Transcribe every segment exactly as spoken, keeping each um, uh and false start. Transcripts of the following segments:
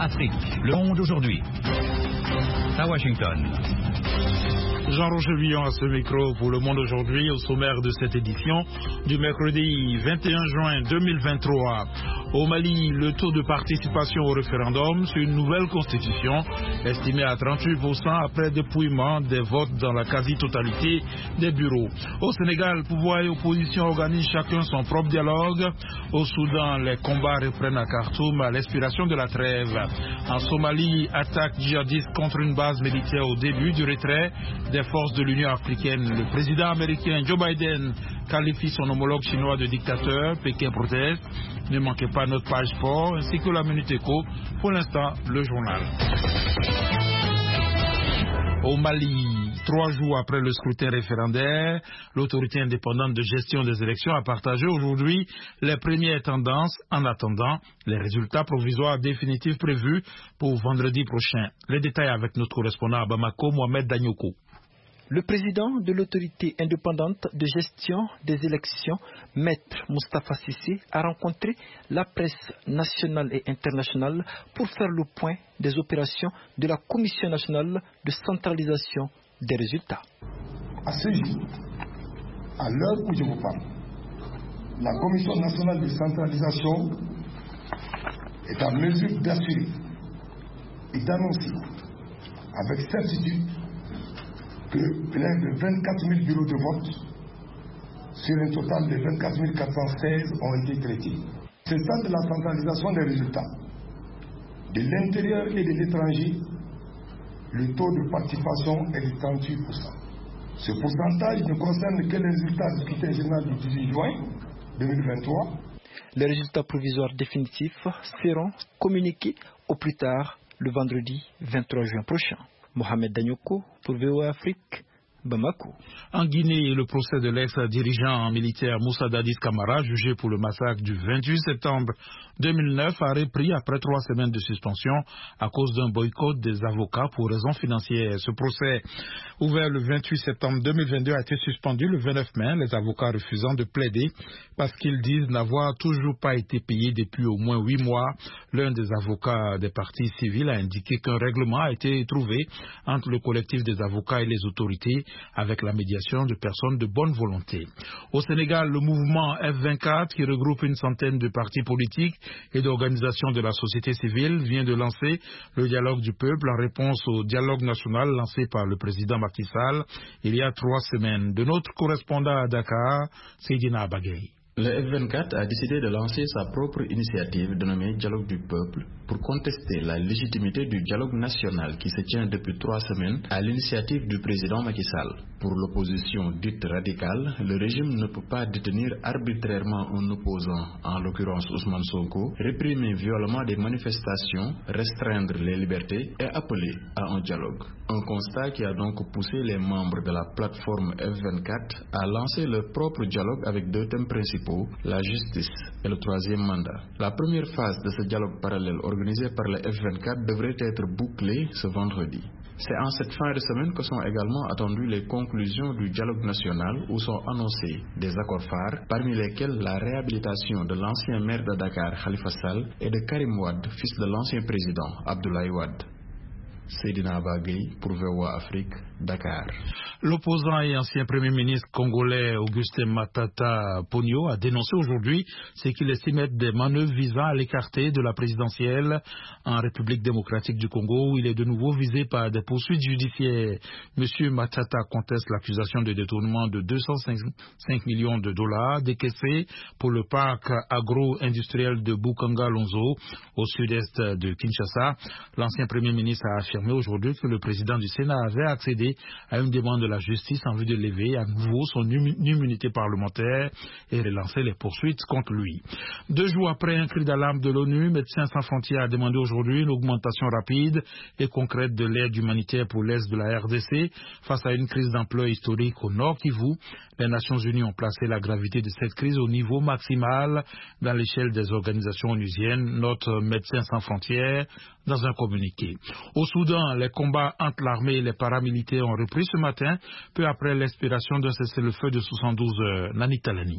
Afrique, le monde aujourd'hui. À Washington. Jean-Roger Villon à ce micro pour Le Monde aujourd'hui, au sommaire de cette édition du mercredi vingt et un juin deux mille vingt-trois. Au Mali, le taux de participation au référendum sur une nouvelle constitution estimé à trente-huit pour cent après dépouillement des votes dans la quasi-totalité des bureaux. Au Sénégal, pouvoir et opposition organisent chacun son propre dialogue. Au Soudan, les combats reprennent à Khartoum à l'expiration de la trêve. En Somalie, attaque djihadiste contre une base militaire au début du retrait des forces de l'Union africaine. Le président américain Joe Biden qualifie son homologue chinois de dictateur. Pékin proteste. Ne manquez pas notre page sport ainsi que la Minute Éco. Pour l'instant, le journal. Au Mali, trois jours après le scrutin référendaire, l'autorité indépendante de gestion des élections a partagé aujourd'hui les premières tendances en attendant les résultats provisoires définitifs prévus pour vendredi prochain. Les détails avec notre correspondant à Bamako, Mohamed Danyoko. Le président de l'autorité indépendante de gestion des élections, Maître Moustapha Cissé, a rencontré la presse nationale et internationale pour faire le point des opérations de la Commission nationale de centralisation des résultats. À ce jour, à l'heure où je vous parle, la Commission nationale de centralisation est en mesure d'assurer et d'annoncer avec certitude que près de vingt-quatre mille bureaux de vote sur un total de vingt-quatre mille quatre cent seize ont été traités. C'est ça de la centralisation des résultats. De l'intérieur et de l'étranger, le taux de participation est de trente-huit pour cent. Ce pourcentage ne concerne que les résultats du scrutin général du dix-huit juin deux mille vingt-trois. Les résultats provisoires définitifs seront communiqués au plus tard le vendredi vingt-trois juin prochain. Mohamed Danyoko pour V O A Afrique, Bamako. En Guinée, le procès de l'ex-dirigeant militaire Moussa Dadis Camara, jugé pour le massacre du vingt-huit septembre deux mille neuf, a repris après trois semaines de suspension à cause d'un boycott des avocats pour raisons financières. Ce procès, ouvert le vingt-huit septembre deux mille vingt-deux, a été suspendu le vingt-neuf mai, les avocats refusant de plaider parce qu'ils disent n'avoir toujours pas été payés depuis au moins huit mois. L'un des avocats des parties civiles a indiqué qu'un règlement a été trouvé entre le collectif des avocats et les autorités avec la médiation de personnes de bonne volonté. Au Sénégal, le mouvement F vingt-quatre, qui regroupe une centaine de partis politiques et d'organisations de la société civile, vient de lancer le dialogue du peuple en réponse au dialogue national lancé par le président Macky Sall il y a trois semaines. De notre correspondant à Dakar, Seydina Abagay. Le F vingt-quatre a décidé de lancer sa propre initiative dénommée Dialogue du peuple pour contester la légitimité du dialogue national qui se tient depuis trois semaines à l'initiative du président Macky Sall. Pour l'opposition dite radicale, le régime ne peut pas détenir arbitrairement un opposant, en l'occurrence Ousmane Sonko, réprimer violemment des manifestations, restreindre les libertés et appeler à un dialogue. Un constat qui a donc poussé les membres de la plateforme F vingt-quatre à lancer leur propre dialogue avec deux thèmes principaux, la justice et le troisième mandat. La première phase de ce dialogue parallèle organisé par le F vingt-quatre devrait être bouclée ce vendredi. C'est en cette fin de semaine que sont également attendues les conclusions du dialogue national où sont annoncés des accords phares, parmi lesquels la réhabilitation de l'ancien maire de Dakar, Khalifa Sall, et de Karim Wade, fils de l'ancien président, Abdoulaye Wade. Seydina Abagay pour V O A Afrique, Dakar. L'opposant et ancien Premier ministre congolais Augustin Matata Ponyo a dénoncé aujourd'hui ce qu'il estime être des manœuvres visant à l'écarter de la présidentielle en République démocratique du Congo où il est de nouveau visé par des poursuites judiciaires. Monsieur Matata conteste l'accusation de détournement de deux cent cinq millions de dollars décaissés pour le parc agro-industriel de Bukanga-Lonzo au sud-est de Kinshasa. L'ancien Premier ministre a affirmé aujourd'hui que le président du Sénat avait accédé à une demande de la justice en vue de lever à nouveau son immunité parlementaire et relancer les poursuites contre lui. Deux jours après un cri d'alarme de l'ONU, Médecins sans frontières a demandé aujourd'hui une augmentation rapide et concrète de l'aide humanitaire pour l'Est de la R D C face à une crise d'ampleur historique au Nord Kivu. Les Nations Unies ont placé la gravité de cette crise au niveau maximal dans l'échelle des organisations onusiennes, note Médecins sans frontières dans un communiqué. Au Soudan, les combats entre l'armée et les paramilitaires ont repris ce matin, peu après l'expiration d'un cessez-le-feu de soixante-douze heures. Nani Talani.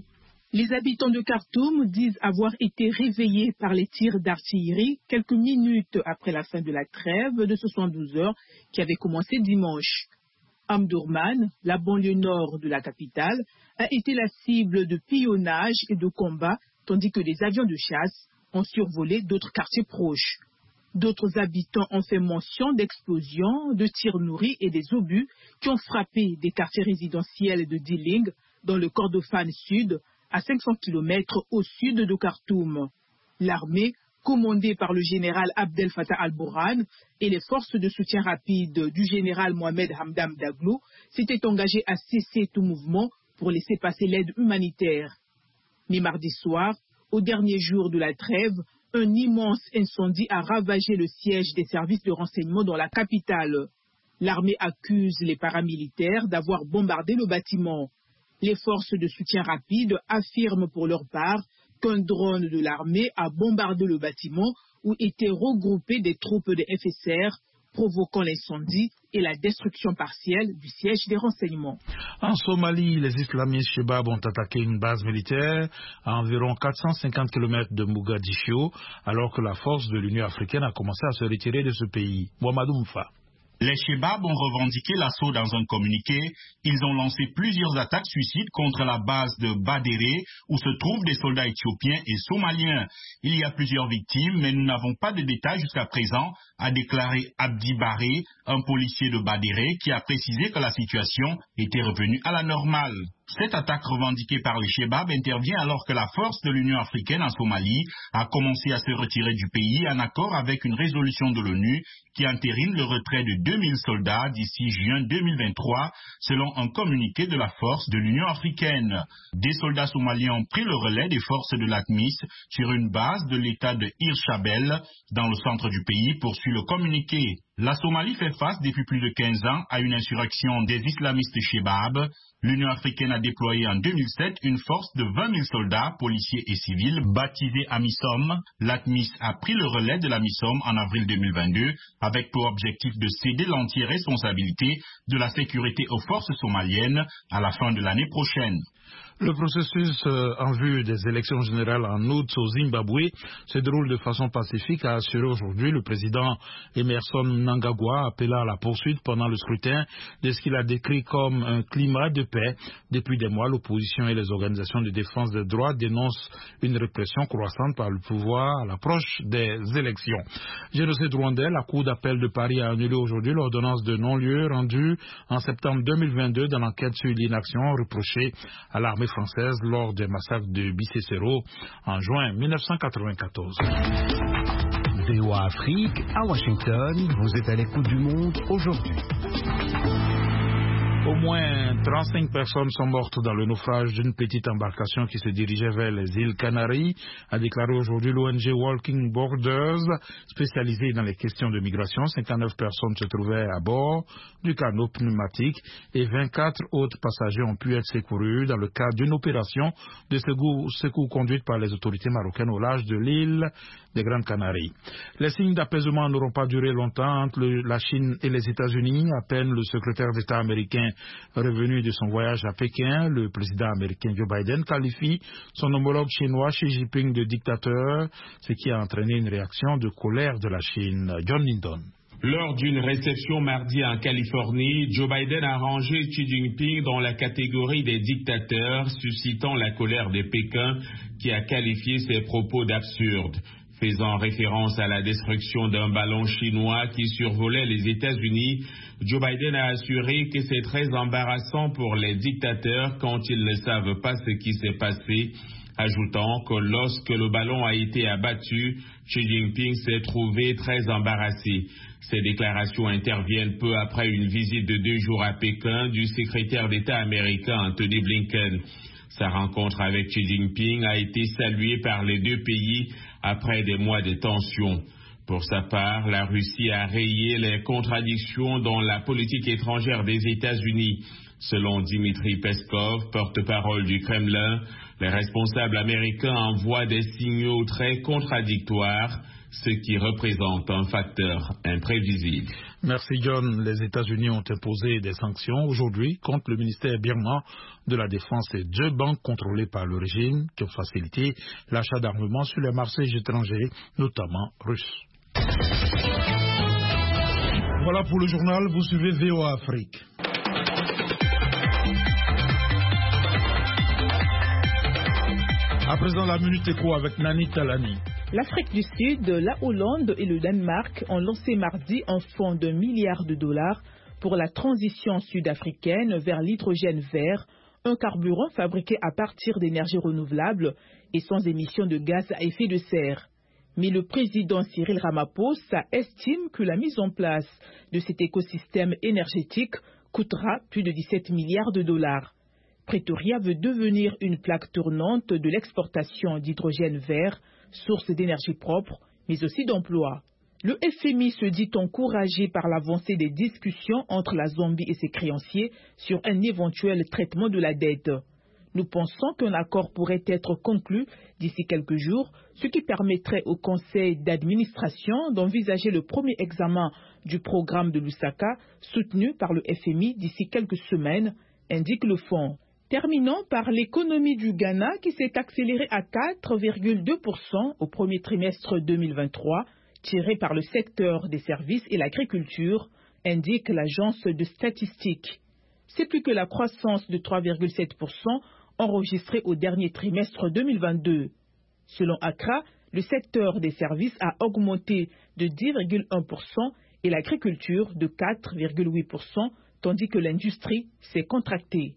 Les habitants de Khartoum disent avoir été réveillés par les tirs d'artillerie quelques minutes après la fin de la trêve de soixante-douze heures qui avait commencé dimanche. Omdurman, la banlieue nord de la capitale, a été la cible de pillonnage et de combats, tandis que des avions de chasse ont survolé d'autres quartiers proches. D'autres habitants ont fait mention d'explosions, de tirs nourris et des obus qui ont frappé des quartiers résidentiels de Diling dans le Kordofan Sud, à cinq cents kilomètres au sud de Khartoum. L'armée, commandée par le général Abdel Fattah al-Burhan et les forces de soutien rapide du général Mohamed Hamdan Daglo, s'étaient engagées à cesser tout mouvement pour laisser passer l'aide humanitaire. Mais mardi soir, au dernier jour de la trêve, un immense incendie a ravagé le siège des services de renseignement dans la capitale. L'armée accuse les paramilitaires d'avoir bombardé le bâtiment. Les forces de soutien rapide affirment pour leur part qu'un drone de l'armée a bombardé le bâtiment où étaient regroupées des troupes de F S R, provoquant l'incendie et la destruction partielle du siège des renseignements. En Somalie, les islamistes Shebab ont attaqué une base militaire à environ quatre cent cinquante kilomètres de Mogadiscio, alors que la force de l'Union africaine a commencé à se retirer de ce pays. Mohamedou Mfa. Les Shebab ont revendiqué l'assaut dans un communiqué. Ils ont lancé plusieurs attaques suicides contre la base de Badéré, où se trouvent des soldats éthiopiens et somaliens. Il y a plusieurs victimes, mais nous n'avons pas de détails jusqu'à présent, a déclaré Abdi Baré, un policier de Badéré, qui a précisé que la situation était revenue à la normale. Cette attaque revendiquée par les Shebab intervient alors que la force de l'Union africaine en Somalie a commencé à se retirer du pays en accord avec une résolution de l'ONU qui entérine le retrait de deux mille soldats d'ici juin deux mille vingt-trois, selon un communiqué de la force de l'Union africaine. Des soldats somaliens ont pris le relais des forces de l'ATMIS sur une base de l'état de Hirshabelle, dans le centre du pays, poursuit le communiqué. La Somalie fait face depuis plus de quinze ans à une insurrection des islamistes Shebab. L'Union africaine a déployé en deux mille sept une force de vingt mille soldats, policiers et civils, baptisée AMISOM. L'ATMIS a pris le relais de l'AMISOM en avril deux mille vingt-deux, avec pour objectif de céder l'entière responsabilité de la sécurité aux forces somaliennes à la fin de l'année prochaine. Le processus euh, en vue des élections générales en août au Zimbabwe se déroule de façon pacifique, a assuré aujourd'hui le président Emerson Mnangagwa, appelant à la poursuite pendant le scrutin de ce qu'il a décrit comme un climat de paix. Depuis des mois, l'opposition et les organisations de défense des droits dénoncent une répression croissante par le pouvoir à l'approche des élections. Génocide rwandais, la Cour d'appel de Paris a annulé aujourd'hui l'ordonnance de non-lieu rendue en septembre deux mille vingt-deux dans l'enquête sur l'inaction reprochée à l'armée française lors des massacres de Bicécero en juin mille neuf cent quatre-vingt-quatorze. V O A Afrique, à Washington, vous êtes à l'écoute du monde aujourd'hui. Au moins trente-cinq personnes sont mortes dans le naufrage d'une petite embarcation qui se dirigeait vers les îles Canaries, a déclaré aujourd'hui l'O N G Walking Borders, spécialisée dans les questions de migration. cinquante-neuf personnes se trouvaient à bord du canot pneumatique et vingt-quatre autres passagers ont pu être secourus dans le cadre d'une opération de secours, secours conduite par les autorités marocaines au large de l'île des Grandes Canaries. Les signes d'apaisement n'auront pas duré longtemps entre le, la Chine et les États-Unis. À peine le secrétaire d'État américain revenu de son voyage à Pékin, le président américain Joe Biden qualifie son homologue chinois Xi Jinping de dictateur, ce qui a entraîné une réaction de colère de la Chine. John Lindon. Lors d'une réception mardi en Californie, Joe Biden a rangé Xi Jinping dans la catégorie des dictateurs, suscitant la colère de Pékin qui a qualifié ses propos d'absurdes. Faisant référence à la destruction d'un ballon chinois qui survolait les États-Unis, Joe Biden a assuré que c'est très embarrassant pour les dictateurs quand ils ne savent pas ce qui s'est passé, ajoutant que lorsque le ballon a été abattu, Xi Jinping s'est trouvé très embarrassé. Ces déclarations interviennent peu après une visite de deux jours à Pékin du secrétaire d'État américain Anthony Blinken. Sa rencontre avec Xi Jinping a été saluée par les deux pays après des mois de tensions. Pour sa part, la Russie a rayé les contradictions dans la politique étrangère des États-Unis. Selon Dmitry Peskov, porte-parole du Kremlin, les responsables américains envoient des signaux très contradictoires, ce qui représente un facteur imprévisible. Merci John. Les États-Unis ont imposé des sanctions aujourd'hui contre le ministère birman de la Défense et deux banques contrôlées par le régime qui ont facilité l'achat d'armements sur les marchés étrangers, notamment russes. Voilà pour le journal, vous suivez V O A Afrique. À présent, la Minute Éco avec Nani Talani. L'Afrique du Sud, la Hollande et le Danemark ont lancé mardi un fonds d'un milliard de dollars pour la transition sud-africaine vers l'hydrogène vert, un carburant fabriqué à partir d'énergies renouvelables et sans émissions de gaz à effet de serre. Mais le président Cyril Ramaphosa estime que la mise en place de cet écosystème énergétique coûtera plus de dix-sept milliards de dollars. Pretoria veut devenir une plaque tournante de l'exportation d'hydrogène vert, source d'énergie propre, mais aussi d'emplois. Le F M I se dit encouragé par l'avancée des discussions entre la Zambie et ses créanciers sur un éventuel traitement de la dette. Nous pensons qu'un accord pourrait être conclu d'ici quelques jours, ce qui permettrait au conseil d'administration d'envisager le premier examen du programme de Lusaka, soutenu par le F M I d'ici quelques semaines, indique le fonds. Terminons par l'économie du Ghana qui s'est accélérée à quatre virgule deux pour cent au premier trimestre deux mille vingt-trois, tiré par le secteur des services et l'agriculture, indique l'agence de statistiques. C'est plus que la croissance de trois virgule sept pour cent enregistrée au dernier trimestre deux mille vingt-deux. Selon Accra, le secteur des services a augmenté de dix virgule un pour cent et l'agriculture de quatre virgule huit pour cent, tandis que l'industrie s'est contractée.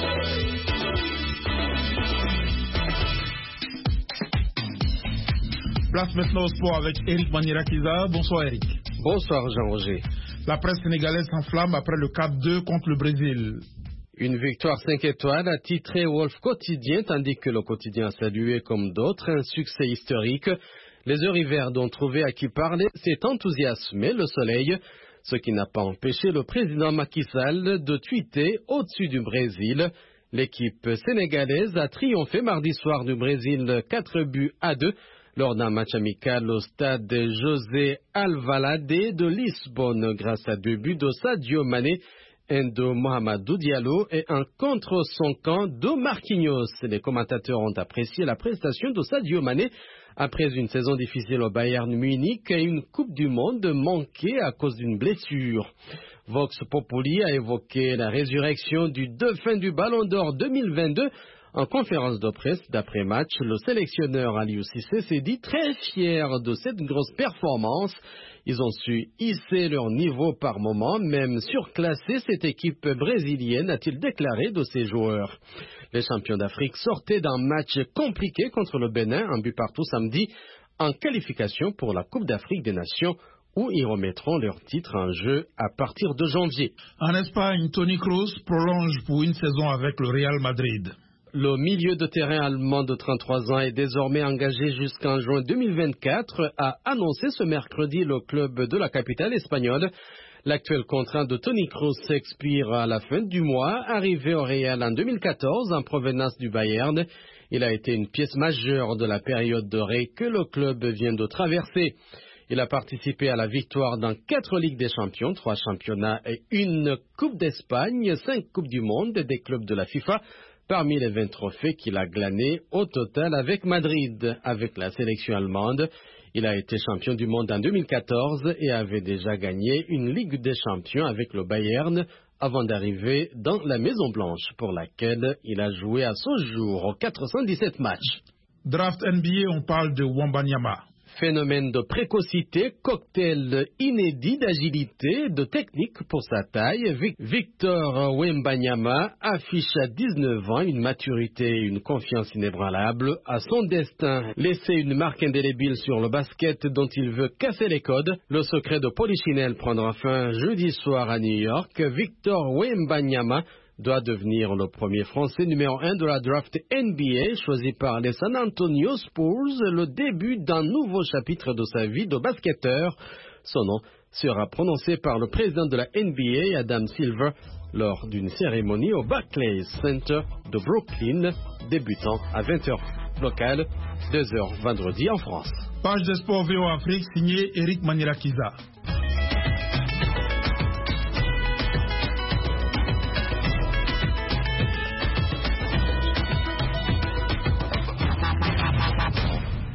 Place maintenant au sport avec Eric Manirakiza. Bonsoir Eric. Bonsoir Jean-Roger. La presse sénégalaise s'enflamme après le quatre deux contre le Brésil. Une victoire cinq étoiles a titré Wolf Quotidien, tandis que le quotidien a salué comme d'autres un succès historique. Les Eurivers dont trouvé à qui parler s'est enthousiasmé le soleil, ce qui n'a pas empêché le président Macky Sall de tweeter au-dessus du Brésil. L'équipe sénégalaise a triomphé mardi soir du Brésil quatre buts à deux lors d'un match amical au stade José Alvalade de Lisbonne grâce à deux buts de Sadio Mané, un de Mohamedou Diallo et un contre son camp de Marquinhos. Les commentateurs ont apprécié la prestation de Sadio Mané après une saison difficile au Bayern Munich et une Coupe du Monde manquée à cause d'une blessure. Vox Populi a évoqué la résurrection du dauphin du Ballon d'Or deux mille vingt-deux. En conférence de presse d'après-match, le sélectionneur Aliou Cissé s'est dit très fier de cette grosse performance. Ils ont su hisser leur niveau par moment, même surclasser cette équipe brésilienne, a-t-il déclaré de ses joueurs. Les champions d'Afrique sortaient d'un match compliqué contre le Bénin, un but partout samedi, en qualification pour la Coupe d'Afrique des Nations, où ils remettront leur titre en jeu à partir de janvier. En Espagne, Toni Kroos prolonge pour une saison avec le Real Madrid. Le milieu de terrain allemand de trente-trois ans est désormais engagé jusqu'en juin deux mille vingt-quatre, a annoncé ce mercredi le club de la capitale espagnole. L'actuel contrat de Toni Kroos s'expire à la fin du mois. Arrivé au Real en deux mille quatorze en provenance du Bayern, il a été une pièce majeure de la période dorée que le club vient de traverser. Il a participé à la victoire dans quatre Ligues des Champions, trois championnats et une Coupe d'Espagne, cinq Coupes du Monde des clubs de la FIFA, parmi les vingt trophées qu'il a glanés au total avec Madrid. Avec la sélection allemande, il a été champion du monde en deux mille quatorze et avait déjà gagné une Ligue des Champions avec le Bayern avant d'arriver dans la Maison Blanche, pour laquelle il a joué à ce jour quatre cent dix-sept matchs. Draft N B A, on parle de Wembanyama. Phénomène de précocité, cocktail inédit d'agilité, de technique pour sa taille, Victor Wembanyama affiche à dix-neuf ans une maturité et une confiance inébranlables à son destin. Laisser une marque indélébile sur le basket dont il veut casser les codes, le secret de Polichinelle prendra fin jeudi soir à New York. Victor Wembanyama doit devenir le premier Français numéro un de la draft N B A, choisi par les San Antonio Spurs, le début d'un nouveau chapitre de sa vie de basketteur. Son nom sera prononcé par le président de la N B A, Adam Silver, lors d'une cérémonie au Barclays Center de Brooklyn, débutant à vingt heures locale, deux heures vendredi en France. Page de sport V O Afrique, signé Eric Manirakiza.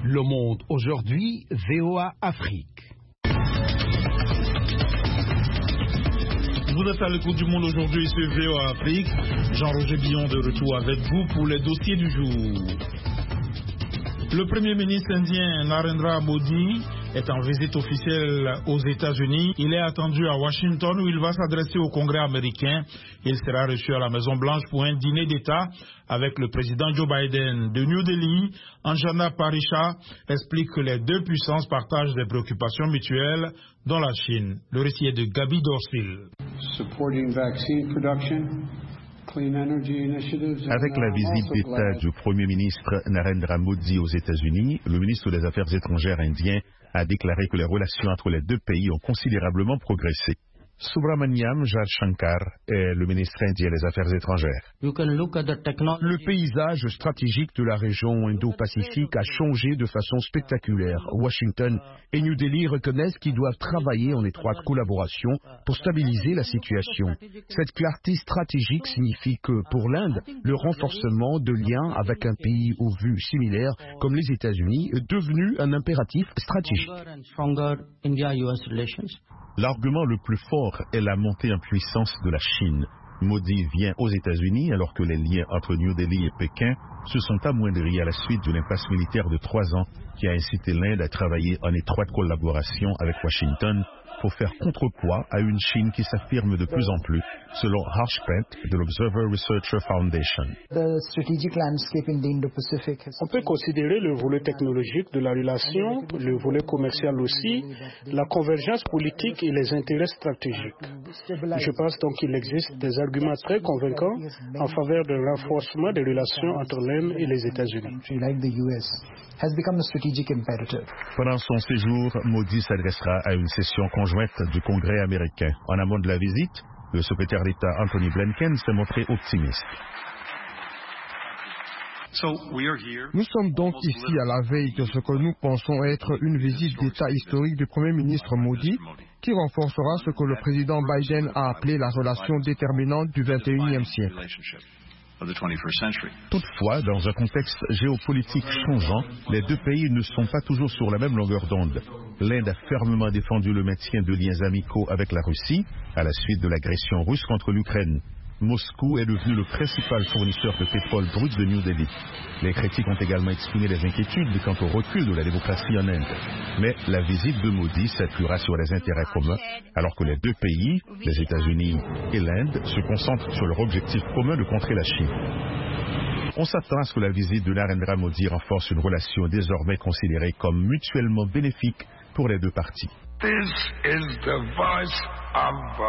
Le Monde aujourd'hui, V O A Afrique. Vous êtes à l'écoute du Monde aujourd'hui sur V O A Afrique. Jean-Roger Billon de retour avec vous pour les dossiers du jour. Le Premier ministre indien Narendra Modi est en visite officielle aux États-Unis. Il est attendu à Washington où il va s'adresser au Congrès américain. Il sera reçu à la Maison-Blanche pour un dîner d'État avec le président Joe Biden. De New Delhi, Anjana Parisha explique que les deux puissances partagent des préoccupations mutuelles dans la Chine. Le récit est de Gabi Dorsil. Avec la visite d'État du Premier ministre Narendra Modi aux États-Unis, le ministre des Affaires étrangères indien a déclaré que les relations entre les deux pays ont considérablement progressé. Subramaniam Jaishankar est le ministre indien des Affaires étrangères. Le paysage stratégique de la région Indo-Pacifique a changé de façon spectaculaire. Washington et New Delhi reconnaissent qu'ils doivent travailler en étroite collaboration pour stabiliser la situation. Cette clarté stratégique signifie que pour l'Inde, le renforcement de liens avec un pays aux vues similaires comme les États-Unis est devenu un impératif stratégique. L'argument le plus fort est la montée en puissance de la Chine. Modi vient aux États-Unis alors que les liens entre New Delhi et Pékin se sont amoindris à la suite d'une impasse militaire de trois ans qui a incité l'Inde à travailler en étroite collaboration avec Washington pour faire contrepoids à une Chine qui s'affirme de plus en plus, selon Harsh Pant de l'Observer Researcher Foundation. On peut considérer le volet technologique de la relation, le volet commercial aussi, la convergence politique et les intérêts stratégiques. Je pense donc qu'il existe des arguments très convaincants en faveur d'un renforcement des relations entre l'Inde et les États-Unis. Pendant son séjour, Modi s'adressera à une session conjointe du Congrès américain. En amont de la visite, le secrétaire d'État Anthony Blinken s'est montré optimiste. Nous sommes donc ici à la veille de ce que nous pensons être une visite d'État historique du Premier ministre Modi, qui renforcera ce que le président Biden a appelé la relation déterminante du vingt et unième siècle. Toutefois, dans un contexte géopolitique changeant, les deux pays ne sont pas toujours sur la même longueur d'onde. L'Inde a fermement défendu le maintien de liens amicaux avec la Russie à la suite de l'agression russe contre l'Ukraine. Moscou est devenu le principal fournisseur de pétrole brut de New Delhi. Les critiques ont également exprimé des inquiétudes quant au recul de la démocratie en Inde. Mais la visite de Modi s'appuiera sur les intérêts communs, alors que les deux pays, les États-Unis et l'Inde, se concentrent sur leur objectif commun de contrer la Chine. On s'attend à ce que la visite de Narendra Modi renforce une relation désormais considérée comme mutuellement bénéfique pour les deux parties. This is the voice of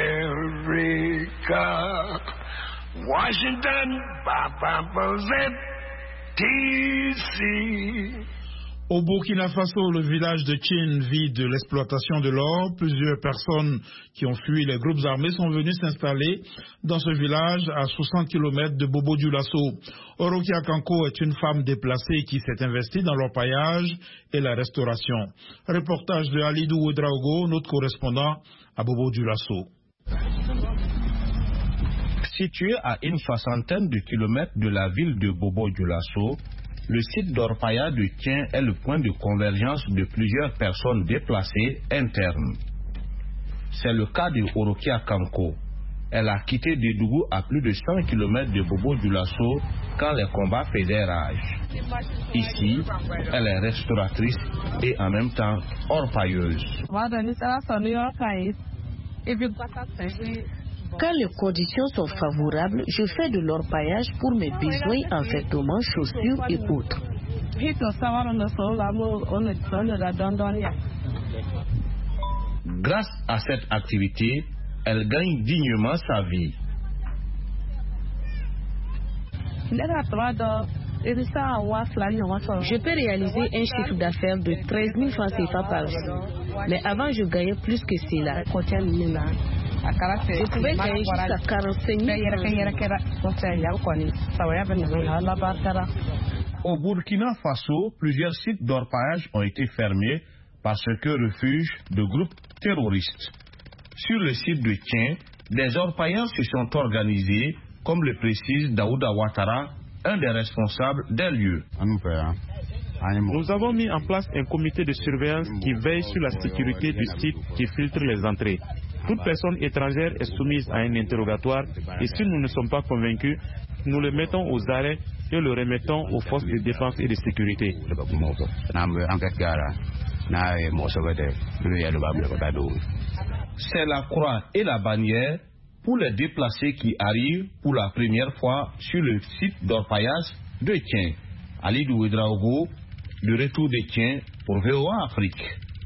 America. Washington, Papa T C. Au Burkina Faso, le village de Tchine vit de l'exploitation de l'or. Plusieurs personnes qui ont fui les groupes armés sont venues s'installer dans ce village à soixante kilomètres de Bobo-Dioulasso. Orokia Kanko est une femme déplacée qui s'est investie dans l'orpaillage et la restauration. Reportage de Alidou Ouedraogo, notre correspondant à Bobo-Dioulasso. Situé à une soixantaine de kilomètres de la ville de Bobo-Dioulasso, le site d'orpaillage de Tien est le point de convergence de plusieurs personnes déplacées internes. C'est le cas de Orokia Kanko. Elle a quitté Dédougou à plus de cent kilomètres de Bobo-Dioulasso quand les combats faisaient rage. Ici, elle est restauratrice et en même temps orpailleuse. Quand les conditions sont favorables, je fais de l'orpaillage pour mes besoins en vêtements, chaussures et autres. Grâce à cette activité, elle gagne dignement sa vie. Je peux réaliser un chiffre d'affaires de treize mille francs C F A par jour. Mais avant, je gagnais plus que cela. Je pouvais gagner jusqu'à quarante-cinq mille. Au Burkina Faso, plusieurs sites d'orpaillage ont été fermés parce que refuge de groupes terroristes. Sur le site de Tien, des orpailleurs se sont organisés, comme le précise Daouda Ouattara, un des responsables des lieux. Nous avons mis en place un comité de surveillance qui veille sur la sécurité du site qui filtre les entrées. Toute personne étrangère est soumise à un interrogatoire et si nous ne sommes pas convaincus, nous le mettons aux arrêts et le remettons aux forces de défense et de sécurité. C'est la croix et la bannière pour les déplacés qui arrivent pour la première fois sur le site d'orpaillage de Tien. Ali Douedraogo, le retour de Tien pour V O A Afrique.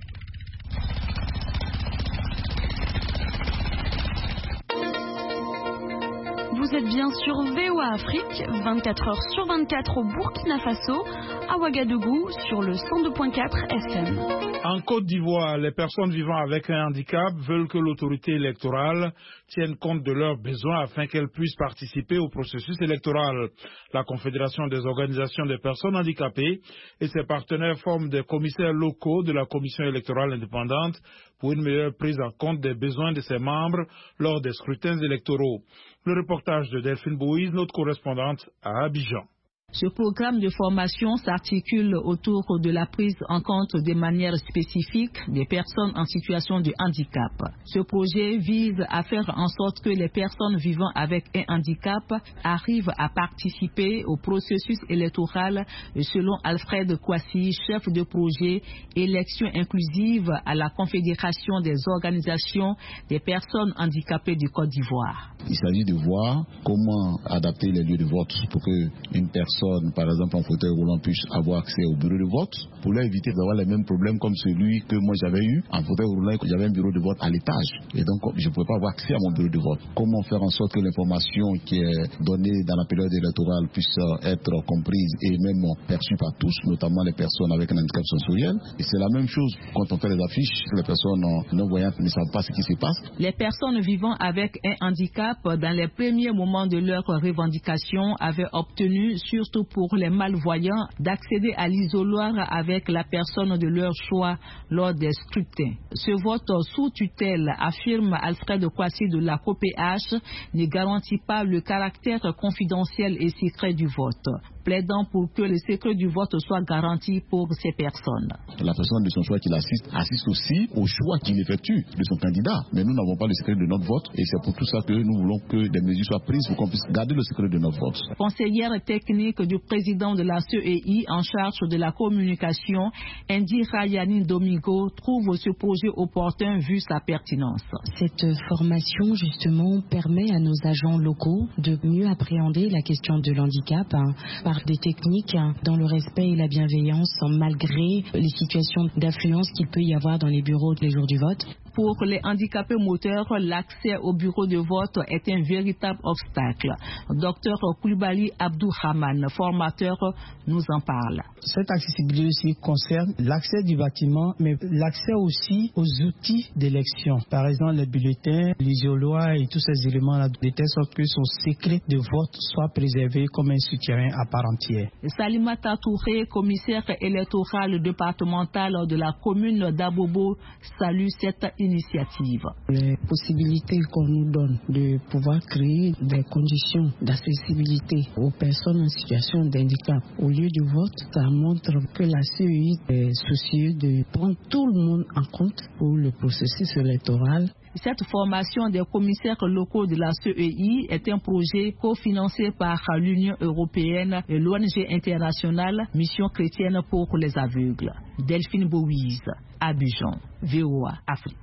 Vous êtes bien sur V O A Afrique, vingt-quatre heures sur vingt-quatre au Burkina Faso, à Ouagadougou, sur le cent deux point quatre F M. En Côte d'Ivoire, les personnes vivant avec un handicap veulent que l'autorité électorale tienne compte de leurs besoins afin qu'elles puissent participer au processus électoral. La Confédération des organisations des personnes handicapées et ses partenaires forment des commissaires locaux de la Commission électorale indépendante pour une meilleure prise en compte des besoins de ses membres lors des scrutins électoraux. Le reportage de Delphine Bouise, notre correspondante à Abidjan. Ce programme de formation s'articule autour de la prise en compte de manière spécifique des personnes en situation de handicap. Ce projet vise à faire en sorte que les personnes vivant avec un handicap arrivent à participer au processus électoral selon Alfred Kouassi, chef de projet élection inclusive à la Confédération des organisations des personnes handicapées du Côte d'Ivoire. Il s'agit de voir comment adapter les lieux de vote pour qu'une personne, par exemple en fauteuil roulant, puisse avoir accès au bureau de vote, pour leur éviter d'avoir les mêmes problèmes comme celui que moi j'avais eu en fauteuil roulant, que j'avais un bureau de vote à l'étage et donc je ne pouvais pas avoir accès à mon bureau de vote. Comment faire en sorte que l'information qui est donnée dans la période électorale puisse être comprise et même perçue par tous, notamment les personnes avec un handicap sensoriel. Et c'est la même chose quand on fait les affiches, les personnes non-voyantes ne savent pas ce qui se passe. Les personnes vivant avec un handicap, dans les premiers moments de leur revendication, avaient obtenu, surtout pour les malvoyants, d'accéder à l'isoloir avec la personne de leur choix lors des scrutins. Ce vote sous tutelle, affirme Alfred Kouassi de la C O P H, ne garantit pas le caractère confidentiel et secret du vote, plaidant pour que le secret du vote soit garanti pour ces personnes. La personne de son choix qui l'assiste assiste aussi au choix qu'il effectue de son candidat. Mais nous n'avons pas le secret de notre vote et c'est pour tout ça que nous voulons que des mesures soient prises pour qu'on puisse garder le secret de notre vote. Conseillère technique du président de la C E I en charge de la communication, Indira Yanine Domingo, trouve ce projet opportun vu sa pertinence. Cette formation justement permet à nos agents locaux de mieux appréhender la question de l'handicap hein, par des techniques hein, dans le respect et la bienveillance malgré les situations d'affluence qu'il peut y avoir dans les bureaux les jours du vote. Pour les handicapés moteurs, l'accès au bureau de vote est un véritable obstacle. Docteur Koulibaly Abdourahman, formateur, nous en parle. Cette accessibilité aussi concerne l'accès du bâtiment, mais l'accès aussi aux outils d'élection. Par exemple, les bulletins, l'isoloir et tous ces éléments-là, de telle sorte que son secret de vote soit préservé comme un souterrain à part entière. Salimata Touré, commissaire électoral départemental de la commune d'Abobo, salue cette initiative. Les possibilités qu'on nous donne de pouvoir créer des conditions d'accessibilité aux personnes en situation d'handicap au lieu de vote, ça montre que la C E I est soucieuse de prendre tout le monde en compte pour le processus électoral. Cette formation des commissaires locaux de la C E I est un projet cofinancé par l'Union européenne et l'O N G internationale Mission chrétienne pour les aveugles. Delphine Bouise, Abidjan, V O A Afrique.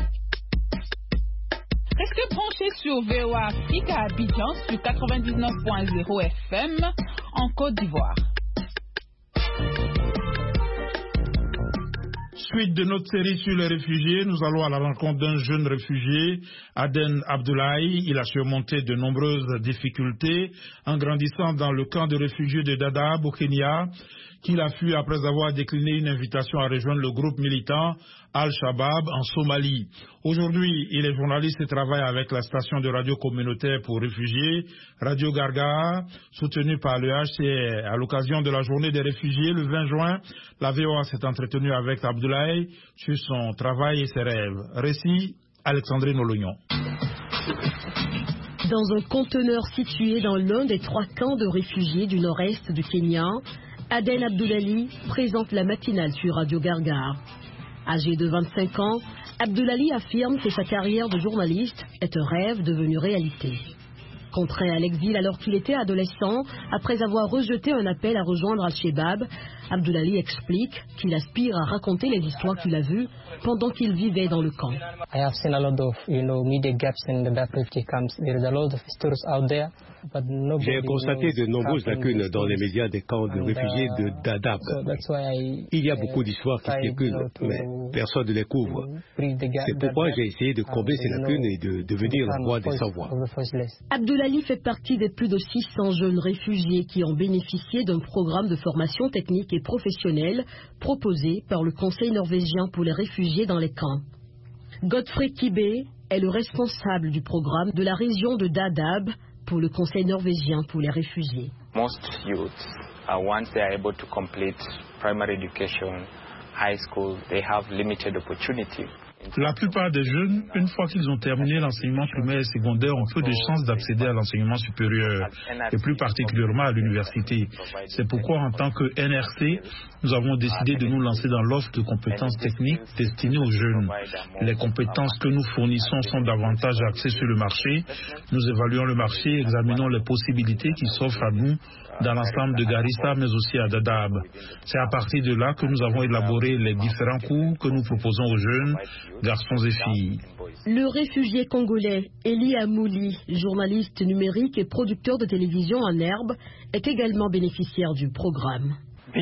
Restez branchés sur V O A Afrique à Abidjan sur quatre-vingt-dix-neuf point zéro F M en Côte d'Ivoire. Suite de notre série sur les réfugiés, nous allons à la rencontre d'un jeune réfugié, Aden Abdoulaye. Il a surmonté de nombreuses difficultés en grandissant dans le camp de réfugiés de Dadaab au Kenya, qu'il a fui après avoir décliné une invitation à rejoindre le groupe militant Al-Shabaab en Somalie. Aujourd'hui, il est journaliste et travaille avec la station de radio communautaire pour réfugiés, Radio Gargara, soutenue par le H C R. À l'occasion de la journée des réfugiés, le vingt juin, la V O A s'est entretenue avec Abdoulaye sur son travail et ses rêves. Récit, Alexandrine Olognon. Dans un conteneur situé dans l'un des trois camps de réfugiés du nord-est du Kenya, Aden Abdoulali présente la matinale sur Radio Gargar. Âgé de vingt-cinq ans, Abdoulali affirme que sa carrière de journaliste est un rêve devenu réalité. Contraint à l'exil alors qu'il était adolescent, après avoir rejeté un appel à rejoindre Al-Shabaab, Abdoulali explique qu'il aspire à raconter les histoires qu'il a vues pendant qu'il vivait dans le camp. I have seen a lot of, you know, media gaps in the refugee camps. There is a lot of stories out there. J'ai constaté de nombreuses lacunes dans les médias des camps de réfugiés de Dadaab. Il y a beaucoup d'histoires qui circulent, mais personne ne les couvre. C'est pourquoi j'ai essayé de combler ces lacunes et de devenir la voix des sans-voix. Abdoulali fait partie des plus de six cents jeunes réfugiés qui ont bénéficié d'un programme de formation technique et professionnelle proposé par le Conseil norvégien pour les réfugiés dans les camps. Godfrey Kibé est le responsable du programme de la région de Dadaab pour le Conseil norvégien pour les réfugiés. Most youths, uh, once they are able to complete primary education, high school, they have limited opportunity. La plupart des jeunes, une fois qu'ils ont terminé l'enseignement primaire et secondaire, ont peu de chances d'accéder à l'enseignement supérieur, et plus particulièrement à l'université. C'est pourquoi, en tant que N R C, nous avons décidé de nous lancer dans l'offre de compétences techniques destinées aux jeunes. Les compétences que nous fournissons sont davantage axées sur le marché. Nous évaluons le marché et examinons les possibilités qui s'offrent à nous dans l'ensemble de Garissa, mais aussi à Dadaab. C'est à partir de là que nous avons élaboré les différents cours que nous proposons aux jeunes, garçons et filles. Le réfugié congolais Eli Amouli, journaliste numérique et producteur de télévision en herbe, est également bénéficiaire du programme.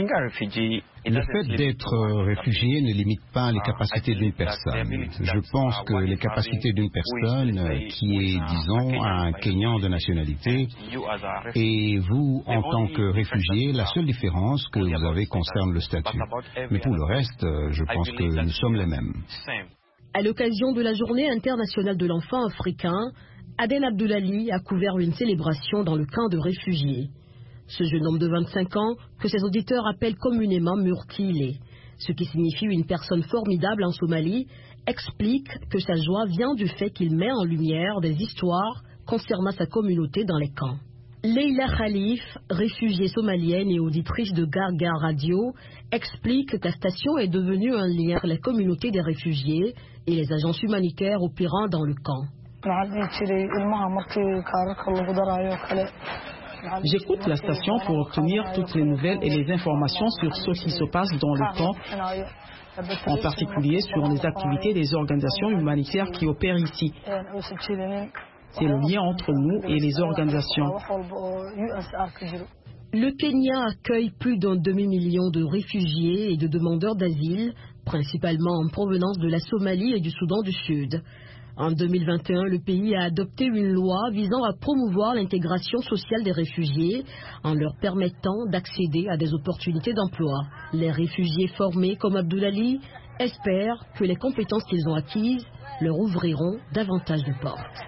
Le fait d'être réfugié ne limite pas les capacités d'une personne. Je pense que les capacités d'une personne qui est, disons, un Kenyan de nationalité, et vous, en tant que réfugié, la seule différence que vous avez concerne le statut. Mais pour le reste, je pense que nous sommes les mêmes. À l'occasion de la Journée internationale de l'enfant africain, Aden Abdoulali a couvert une célébration dans le camp de réfugiés. Ce jeune homme de vingt-cinq ans, que ses auditeurs appellent communément Murtile, ce qui signifie une personne formidable en Somalie, explique que sa joie vient du fait qu'il met en lumière des histoires concernant sa communauté dans les camps. Leila Khalif, réfugiée somalienne et auditrice de Gargar Radio, explique que la station est devenue un lien entre la communauté des réfugiés et les agences humanitaires opérant dans le camp. J'écoute la station pour obtenir toutes les nouvelles et les informations sur ce qui se passe dans le camp, en particulier sur les activités des organisations humanitaires qui opèrent ici. C'est le lien entre nous et les organisations. Le Kenya accueille plus d'un demi-million de réfugiés et de demandeurs d'asile, principalement en provenance de la Somalie et du Soudan du Sud. En deux mille vingt et un, le pays a adopté une loi visant à promouvoir l'intégration sociale des réfugiés en leur permettant d'accéder à des opportunités d'emploi. Les réfugiés formés comme Abdoulali espèrent que les compétences qu'ils ont acquises leur ouvriront davantage de portes.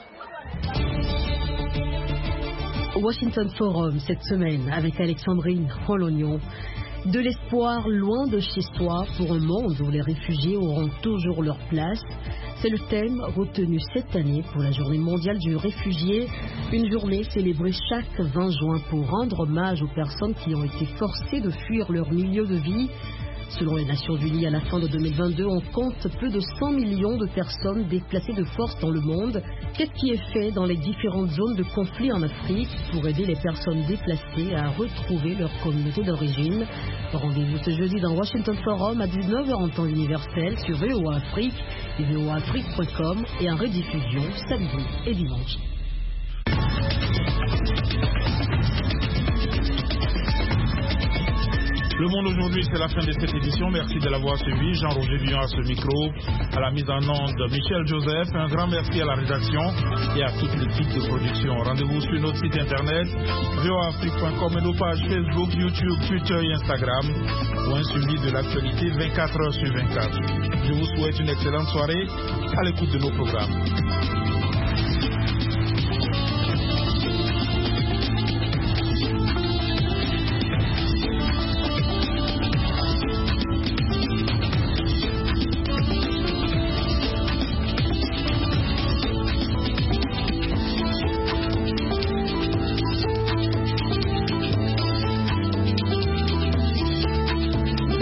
Washington Forum cette semaine avec Alexandrine Rolognon. De l'espoir loin de chez soi pour un monde où les réfugiés auront toujours leur place. C'est le thème retenu cette année pour la Journée mondiale du réfugié, une journée célébrée chaque vingt juin pour rendre hommage aux personnes qui ont été forcées de fuir leur milieu de vie. Selon les Nations Unies, à la fin de deux mille vingt-deux, on compte plus de cent millions de personnes déplacées de force dans le monde. Qu'est-ce qui est fait dans les différentes zones de conflit en Afrique pour aider les personnes déplacées à retrouver leur communauté d'origine? Rendez-vous ce jeudi dans Washington Forum à dix-neuf heures en temps universel sur V O A Afrique et V O A Afrique point com et en rediffusion samedi et dimanche. Le Monde aujourd'hui, c'est la fin de cette édition. Merci de l'avoir suivi. Jean-Roger Villon à ce micro, à la mise en onde Michel Joseph. Un grand merci à la rédaction et à toute l'équipe de production. Rendez-vous sur notre site internet V O A Afrique point com et nos pages Facebook, YouTube, Twitter et Instagram pour un suivi de l'actualité vingt-quatre heures sur vingt-quatre. Je vous souhaite une excellente soirée à l'écoute de nos programmes.